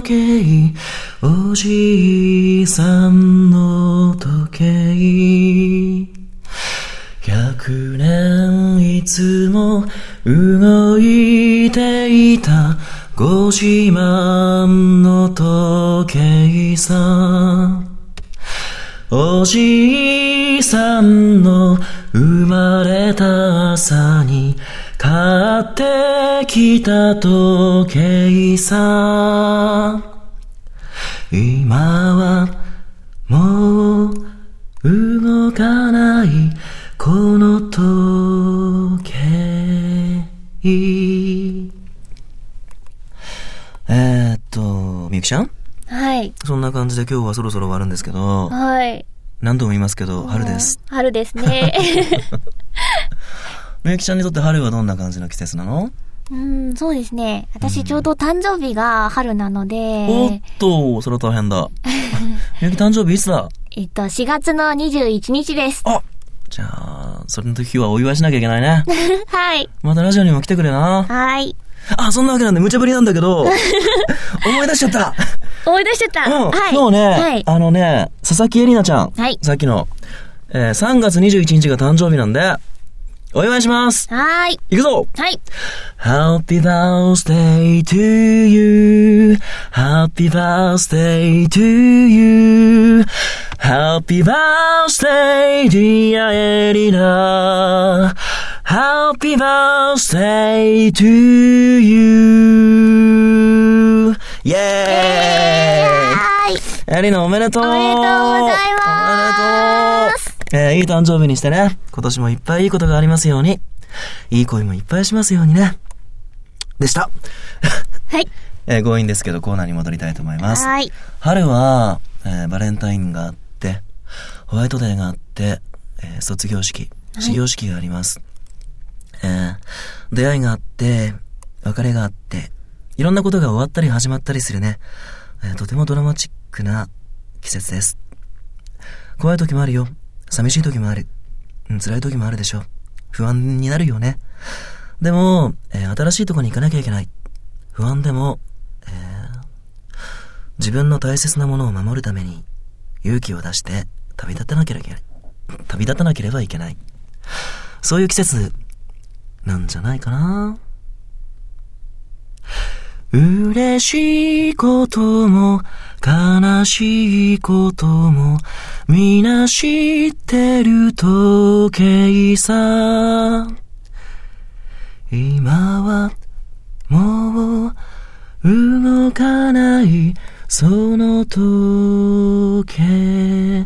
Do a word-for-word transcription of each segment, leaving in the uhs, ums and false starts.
時計、おじいさんの時計、百年いつも動いていたご自慢の時計さ。おじいさんの生まれた朝に買ってきた時計さ。今はもう動かないこの時計。えーっとみゆきちゃん、 はい。 そんな感じで今日はそろそろ終わるんですけど、 はい。 何度も言いますけど春です。 春ですね。 みゆきちゃんにとって春はどんな感じの季節なの？ うーん、そうですね。私ちょうど誕生日が春なので。 おっと、それは大変だ。みゆき誕生日いつだ？ えっと、しがつのにじゅういちにちです。 あ、じゃあ、それの時はお祝いしなきゃいけないね。 はい。 またラジオにも来てくれな。 はい。 あ、そんなわけなんで無茶ぶりなんだけど、思い出しちゃった。 思い出しちゃった。 うん、 はい。 今日ね、 はい、 あのね、佐々木えりなちゃん。 はい。 さっきの、えー、さんがつにじゅういちにちが誕生日なんで、お祝いします。 はーい。 いくぞ。 はい。 Happy birthday to you. Happy birthday to you. Happy birthday dear エリナ. Happy birthday to you. イェーイ。エリナおめでとう。 おめでとうございます。 おめでとう。えー、いい誕生日にしてね。今年もいっぱいいいことがありますように。いい恋もいっぱいしますようにね。でした。 はい。 えー、強引ですけどコーナーに戻りたいと思います。 はい。 春は、えー、バレンタインがあって、ホワイトデーがあって、えー、卒業式、始業式があります。はい、えー、出会いがあって、別れがあって、いろんなことが終わったり始まったりするね。えー、とてもドラマチックな季節です。怖い時もあるよ。寂しい時もある。うん、辛い時もあるでしょ。不安になるよね。でも、えー、新しいところに行かなきゃいけない。不安でも、えー、自分の大切なものを守るために勇気を出して旅立たなければいけない。旅立たなければいけない。そういう季節なんじゃないかな。嬉しいことも悲しいことも皆知ってる時計さ。今はもう動かないその時計。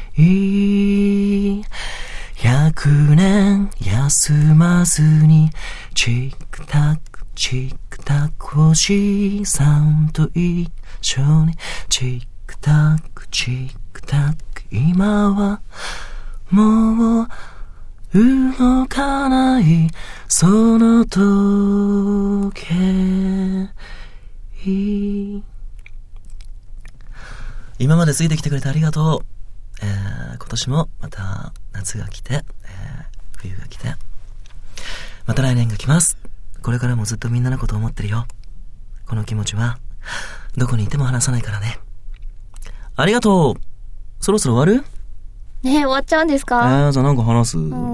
百年休まずにチクタクチクタクおじいさんと一緒にチクタクチクタク今はもう動かないその時計。今までついてきてくれてありがとう。えー、今年もまた夏が来て、えー、冬が来てまた来年が来ます。これからもずっとみんなのことを思ってるよ。この気持ちはどこにいても離さないからね。ありがとう。そろそろ終わる？ ねえ、終わっちゃうんですか？ えー、じゃあなんか話す。うーん、うん、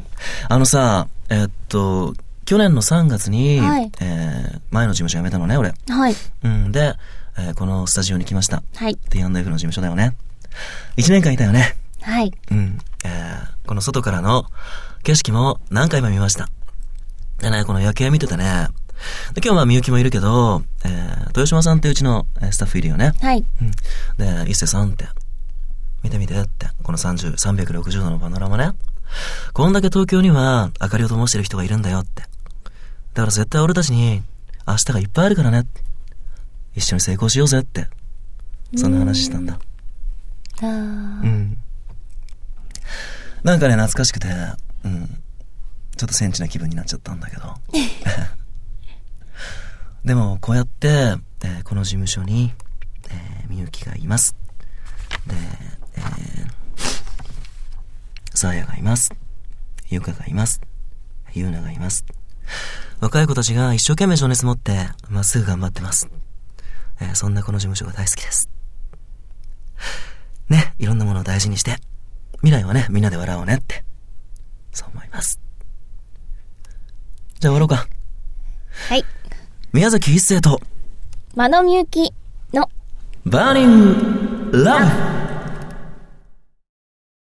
あのさ、えー、っと去年のさんがつに、はい、えー、前の事務所辞めたのね俺。 はい。 うん、で、えー、このスタジオに来ました。 はい。 ティーアンドエフ の事務所だよね。いちねんかんいたよね。 はい。 うん、えー、この外からの景色も何回も見ました。でね、この夜景見ててね。で今日はみゆきもいるけど、えー、豊島さんってうちのスタッフいるよね。 はい。 うん、で、伊勢さんって見て見てって、このさんじゅう、さんびゃくろくじゅうどのパノラマね。こんだけ東京には明かりを灯してる人がいるんだよって。だから絶対俺たちに明日がいっぱいあるからね。一緒に成功しようぜって。そんな話したんだ。 あー。うん。 なんかね、懐かしくて、うん。ちょっとセンチな気分になっちゃったんだけど。でも、こうやって、えー、この事務所に、えー、みゆきがいます。で、えー、さあやがいます。ゆかがいます。ゆうながいます。若い子たちが一生懸命情熱持って、まっすぐ頑張ってます。えー、そんなこの事務所が大好きです。ね、いろんなものを大事にして、未来はね、みんなで笑おうねって、そう思います。じゃあ終わろうか。 はい。 宮崎一生と、 真野みゆきの、 バーニングラブ。